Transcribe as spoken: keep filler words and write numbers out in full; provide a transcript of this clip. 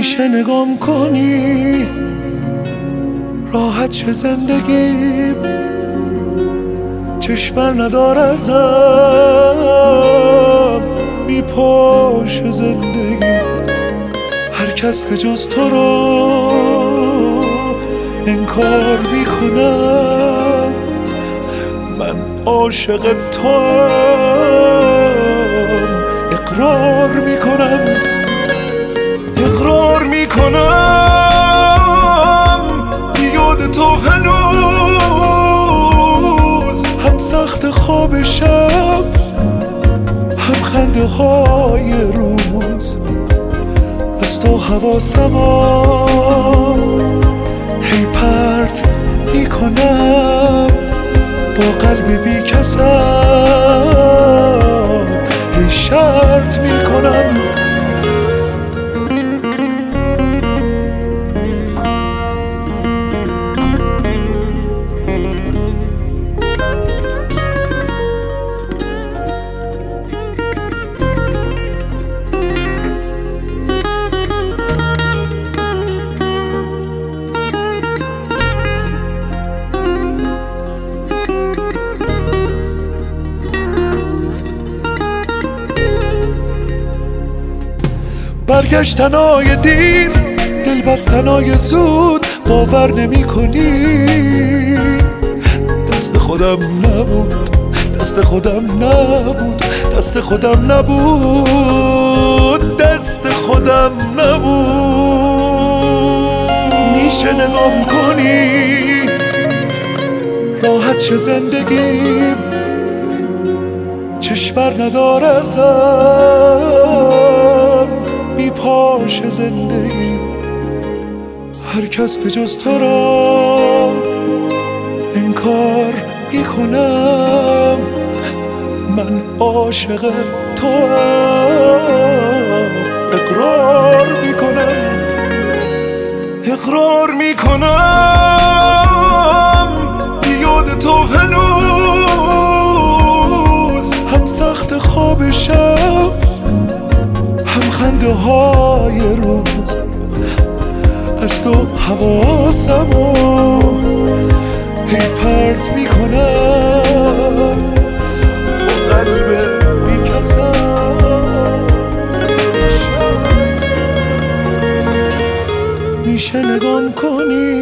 میشه نگام کنی راحت چه زندگیم، چشمر ندار ازم میپاشه زندگی. هر کس به جز تو رو انکار میکنم، من عاشق توام اقرار میکنم، اقرار میکنم یاد تو هنوز هم سخت خواب شب هم خنده های روز. از تو حواسمو هی پرت میکنم، با قلب بی کسم هی شرط میکنم. برگشتنای دیر، دل بستنای زود، باور نمی کنی دست خودم نبود، دست خودم نبود، دست خودم نبود، دست خودم نبود. میشه نگام کنی راحت چه زندگیم، چشمر ندار ازم میپاشه زندگی. هر کس به جز تو را انکار میکنم، من عاشق توام اقرار میکنم، اقرار میکنم یاد تو هنوز هم سخت خواب شب هم خنده های روز. از تو حواسمو هی پرت میکنم، با قلب بی کسم میشه نگام کنی